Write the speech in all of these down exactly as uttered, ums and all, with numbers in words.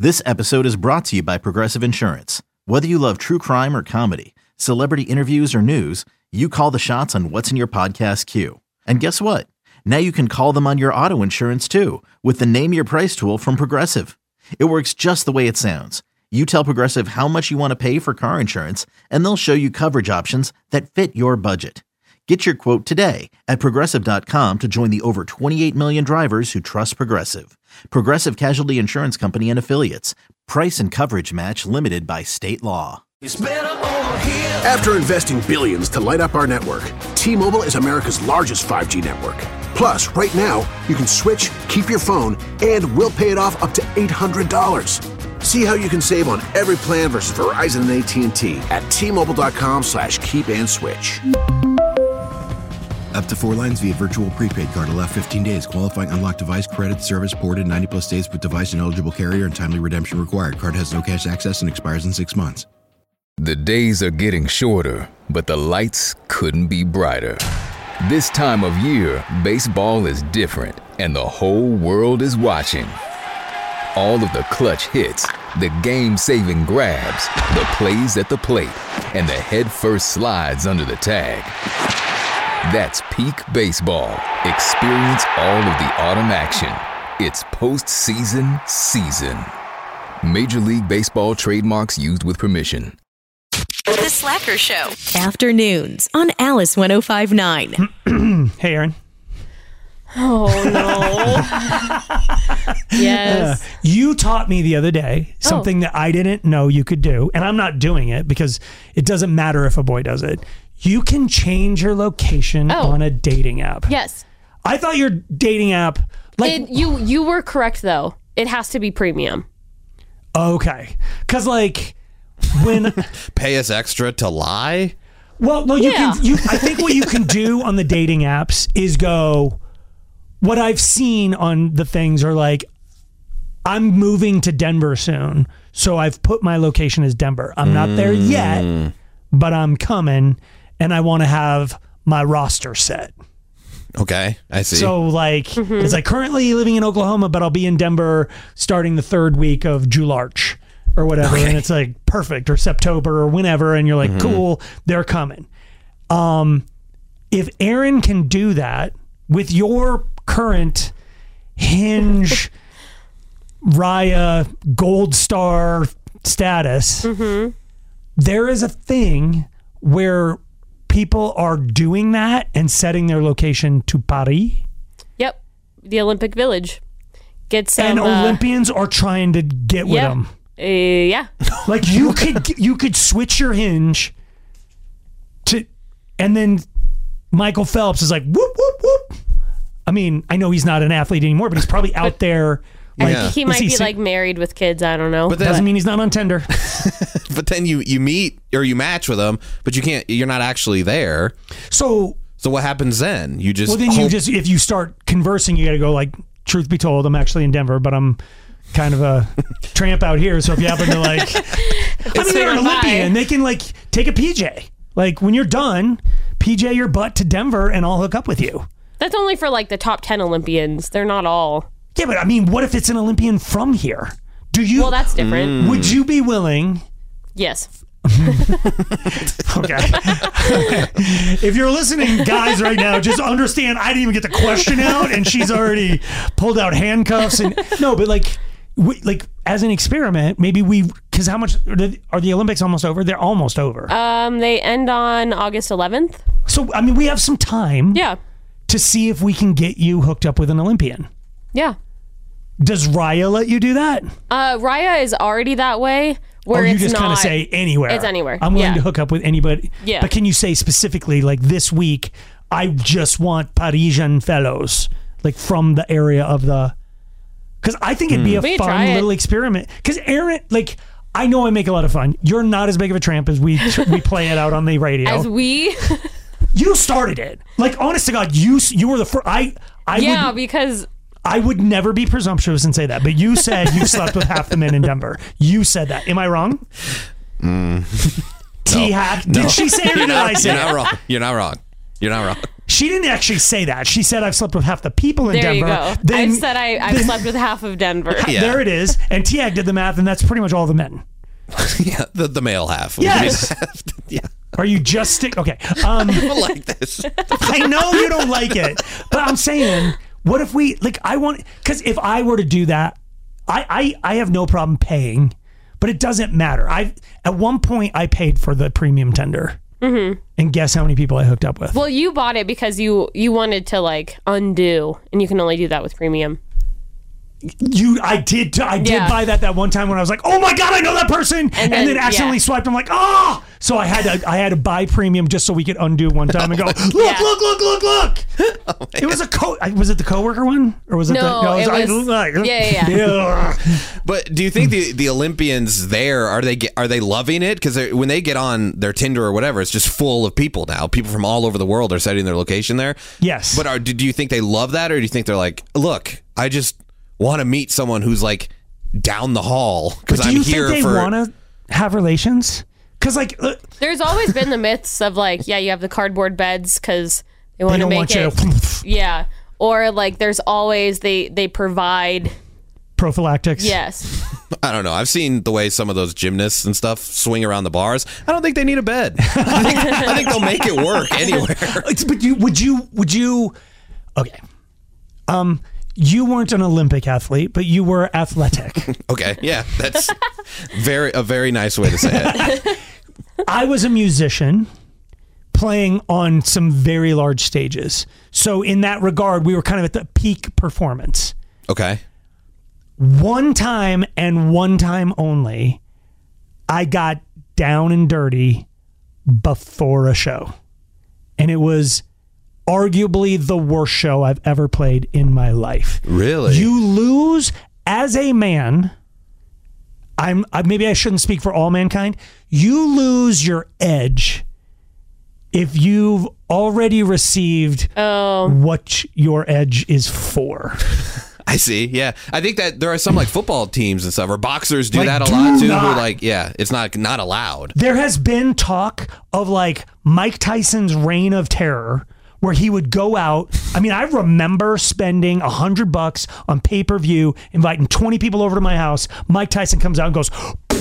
This episode is brought to you by Progressive Insurance. Whether you love true crime or comedy, celebrity interviews or news, you call the shots on what's in your podcast queue. And guess what? Now you can call them on your auto insurance too with the Name Your Price tool from Progressive. It works just the way it sounds. You tell Progressive how much you want to pay for car insurance, and they'll show you coverage options that fit your budget. Get your quote today at Progressive dot com to join the over twenty-eight million drivers who trust Progressive. Progressive Casualty Insurance Company and Affiliates. Price and coverage match limited by state law. It's better over here. After investing billions to light up our network, T-Mobile is America's largest five G network. Plus, right now, you can switch, keep your phone, and we'll pay it off up to eight hundred dollars. See how you can save on every plan versus Verizon and A T and T at T-Mobile.com slash keep and switch. Up to four lines via virtual prepaid card. Allow fifteen days. Qualifying unlocked device credit service ported ninety plus days with device and eligible carrier and timely redemption required. Card has no cash access and expires in six months. The days are getting shorter, but the lights couldn't be brighter. This time of year, baseball is different, and the whole world is watching. All of the clutch hits, the game-saving grabs, the plays at the plate, and the head-first slides under the tag. That's peak baseball. Experience all of the autumn action. It's postseason season. Major League Baseball trademarks used with permission. The Slacker Show. Afternoons on Alice one oh five point nine. Hey, Aaron. Oh, no. Yes. Uh, you taught me the other day something oh. that I didn't know you could do, and I'm not doing it because it doesn't matter if a boy does it. You can change your location oh. on a dating app. Yes. I thought your dating app... like it, you you were correct, though. It has to be premium. Okay. Because, like, when... Pay us extra to lie? Well, no, you yeah. can... You, I think what you can do on the dating apps is go... What I've seen on the things are like, I'm moving to Denver soon, so I've put my location as Denver. I'm not there yet, but I'm coming, and I want to have my roster set. Okay, I see. So, like, mm-hmm. it's like currently living in Oklahoma, but I'll be in Denver starting the third week of Jularch or whatever, okay. and it's like perfect, or Septober or whenever, and you're like, mm-hmm. cool, they're coming. Um, if Aaron can do that with your current Hinge Raya Gold Star status, mm-hmm. there is a thing where people are doing that and setting their location to Paris. Yep. The Olympic Village. Get some, and uh, Olympians are trying to get with yeah. them. Uh, yeah. Like you could you could switch your Hinge to, and then Michael Phelps is like, whoop, whoop, whoop. I mean, I know he's not an athlete anymore, but he's probably out there. Like, yeah. He might he be sing- like married with kids. I don't know. But that doesn't mean he's not on Tinder. But then you, you meet or you match with them, but you can't. You're not actually there. So so what happens then? You just well then hope- you just if you start conversing, you got to go like, truth be told, I'm actually in Denver, but I'm kind of a tramp out here. So if you happen to like, I mean, they're an Olympian. They can like take a P J. Like when you're done, P J your butt to Denver, and I'll hook up with you. That's only for like the top ten Olympians. They're not all. Yeah, but I mean, what if it's an Olympian from here? Do you? Well, that's different. Would you be willing? Yes. Okay. If you're listening, guys, right now, just understand I didn't even get the question out, and she's already pulled out handcuffs. And no, but like, we, like as an experiment, maybe we, because how much are the Olympics almost over? They're almost over. Um, they end on August eleventh. So I mean, we have some time. Yeah. To see if we can get you hooked up with an Olympian. Yeah. Does Raya let you do that? Uh, Raya is already that way. Where or you it's just kind of not, say anywhere. It's anywhere. I'm willing yeah. to hook up with anybody. Yeah. But can you say specifically, like this week, I just want Parisian fellows, like from the area of the. Because I think it'd be mm. a fun little experiment. Because Aaron, like, I know I make a lot of fun. You're not as big of a tramp as we we play it out on the radio. As we. You started it. Like, honest to God, you you were the first. I, I yeah, would, because I would never be presumptuous and say that, but you said you slept with half the men in Denver. You said that. Am I wrong? Mm. T-hack. No. Did she say it or did I say You're it? not wrong. You're not wrong. You're not wrong. She didn't actually say that. She said, I've slept with half the people in there Denver. There you go. Then, I said I, I've then, slept with half of Denver. Yeah. There it is. And Tiag did the math, and that's pretty much all the men. Yeah, the, the male half. Yes. Yeah. Are you just stick? Okay. Um, I don't like this. I know you don't like it, but I'm saying, what if we, like, I want, because if I were to do that, I, I, I have no problem paying, but it doesn't matter. I At one point, I paid for the premium tender. Mm-hmm. And guess how many people I hooked up with? Well, you bought it because you you wanted to like undo, and you can only do that with premium. You, I did, I did Yeah. buy that that one time when I was like, oh my god, I know that person, and, And then, then, accidentally yeah. swiped. I'm like, ah, oh! So I had to, I had to buy premium just so we could undo one time and go, look, Yeah. look, look, look, look. Oh, it was a co. Was it the coworker one, or was it? No, the, it I- was- like, yeah, yeah, yeah. But do you think the, the Olympians there are they get, are they loving it? Because when they get on their Tinder or whatever, it's just full of people now. People from all over the world are setting their location there. Yes. But are, do do you think they love that, or do you think they're like, look, I just want to meet someone who's like down the hall because Do I'm you here think they for. want to have relations? Because like uh, There's always been the myths of like, yeah, you have the cardboard beds because they they want to don't make want you it. to Yeah. Or like there's always they they provide. prophylactics. Yes. I don't know. I've seen the way some of those gymnasts and stuff swing around the bars. I don't think they need a bed. I think, I think they'll make it work anywhere. It's- But you would you would you? Okay. Um. You weren't an Olympic athlete, but you were athletic. Okay, yeah, that's very a very nice way to say it. I was a musician playing on some very large stages. So in that regard, we were kind of at the peak performance. Okay. One time and one time only, I got down and dirty before a show. And it was arguably the worst show I've ever played in my life. Really? You lose as a man. I'm I, maybe I shouldn't speak for all mankind. You lose your edge if you've already received Oh. what your edge is for. I see. Yeah, I think that there are some like football teams and stuff, or boxers do Like, that a do lot too. not. Who like, yeah, it's not not allowed. There has been talk of like Mike Tyson's reign of terror, where he would go out. I mean, I remember spending a hundred bucks on pay-per-view, inviting twenty people over to my house. Mike Tyson comes out and goes,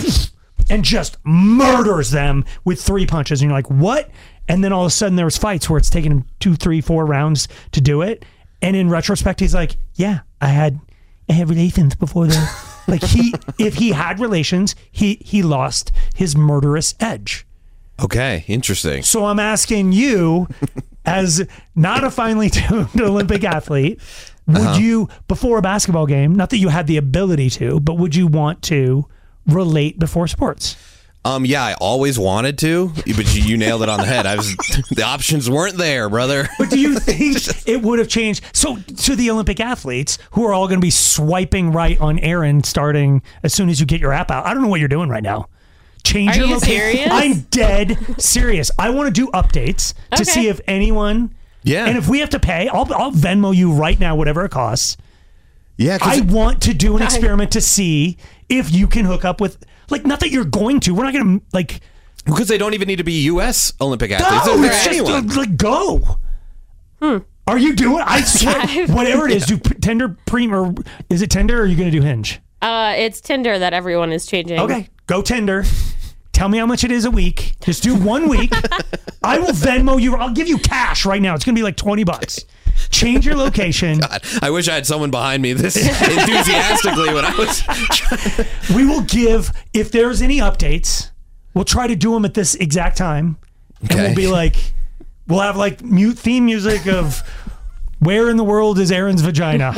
and just murders them with three punches. And you're like, what? And then all of a sudden there was fights where it's taking him two, three, four rounds to do it. And in retrospect, he's like, yeah, I had, I had relations before the, like he, if he had relations, he, he lost his murderous edge. Okay, interesting. So I'm asking you, as not a finely tuned Olympic athlete, would Uh-huh. you, before a basketball game, not that you had the ability to, but would you want to relate before sports? Um, yeah, I always wanted to, but you, you nailed it on the head. I was the options weren't there, brother. But do you think it would have changed? So to the Olympic athletes who are all going to be swiping right on Aaron starting as soon as you get your app out. I don't know what you're doing right now. Change Are your you location. serious? I'm dead serious. I want to do updates to Okay. see if anyone. Yeah. And if we have to pay, I'll, I'll Venmo you right now, whatever it costs. Yeah, I because want to do an experiment to see if you can hook up with, like, not that you're going to. We're not going to, like, they don't even need to be U S Olympic athletes. go. They're It's just, anyone. uh, like, go. Are you doing? I swear, whatever it is, do p- Tinder Premium, or is it Tinder, or are you going to do Hinge? Uh, it's Tinder that everyone is changing. Okay, go Tinder. Tell me how much it is a week. Just do one week. I will Venmo you. I'll give you cash right now. It's going to be like twenty bucks. Change your location. God, I wish I had someone behind me this enthusiastically when I was. We will give, if there's any updates, we'll try to do them at this exact time. And Okay. we'll be like, we'll have like mute theme music of where in the world is Aaron's vagina?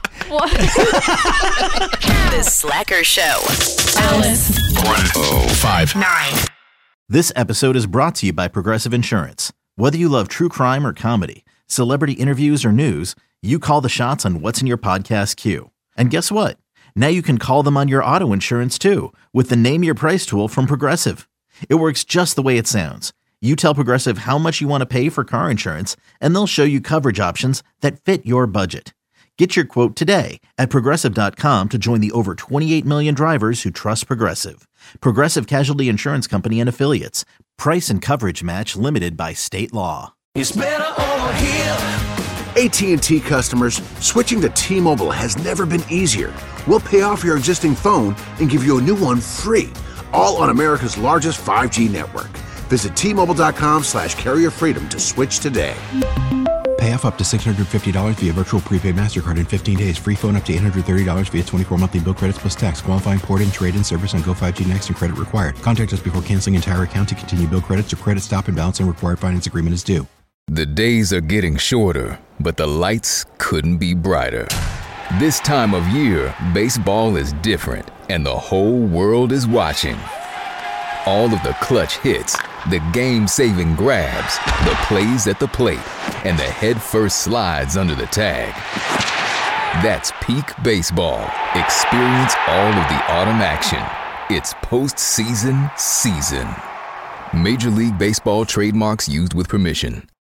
The Slacker Show. Alice. one oh five nine. This episode is brought to you by Progressive Insurance. Whether you love true crime or comedy, celebrity interviews or news, you call the shots on what's in your podcast queue. And guess what? Now you can call them on your auto insurance too with the Name Your Price tool from Progressive. It works just the way it sounds. You tell Progressive how much you want to pay for car insurance, and they'll show you coverage options that fit your budget. Get your quote today at Progressive dot com to join the over twenty-eight million drivers who trust Progressive. Progressive Casualty Insurance Company and Affiliates. Price and coverage match limited by state law. It's better over here. A T and T customers, switching to T-Mobile has never been easier. We'll pay off your existing phone and give you a new one free, all on America's largest five G network. Visit T-Mobile.com slash carrier freedom to switch today. Pay off up to six hundred fifty dollars via virtual prepaid MasterCard in fifteen days. Free phone up to eight hundred thirty dollars via twenty-four monthly bill credits plus tax. Qualifying port-in, trade-in service on Go five G Next and credit required. Contact us before canceling entire account to continue bill credits or credit stop and balance and required finance agreement is due. The days are getting shorter, but the lights couldn't be brighter. This time of year, baseball is different, and the whole world is watching. All of the clutch hits, the game-saving grabs, the plays at the plate, and the head-first slides under the tag. That's peak baseball. Experience all of the autumn action. It's postseason season. Major League Baseball trademarks used with permission.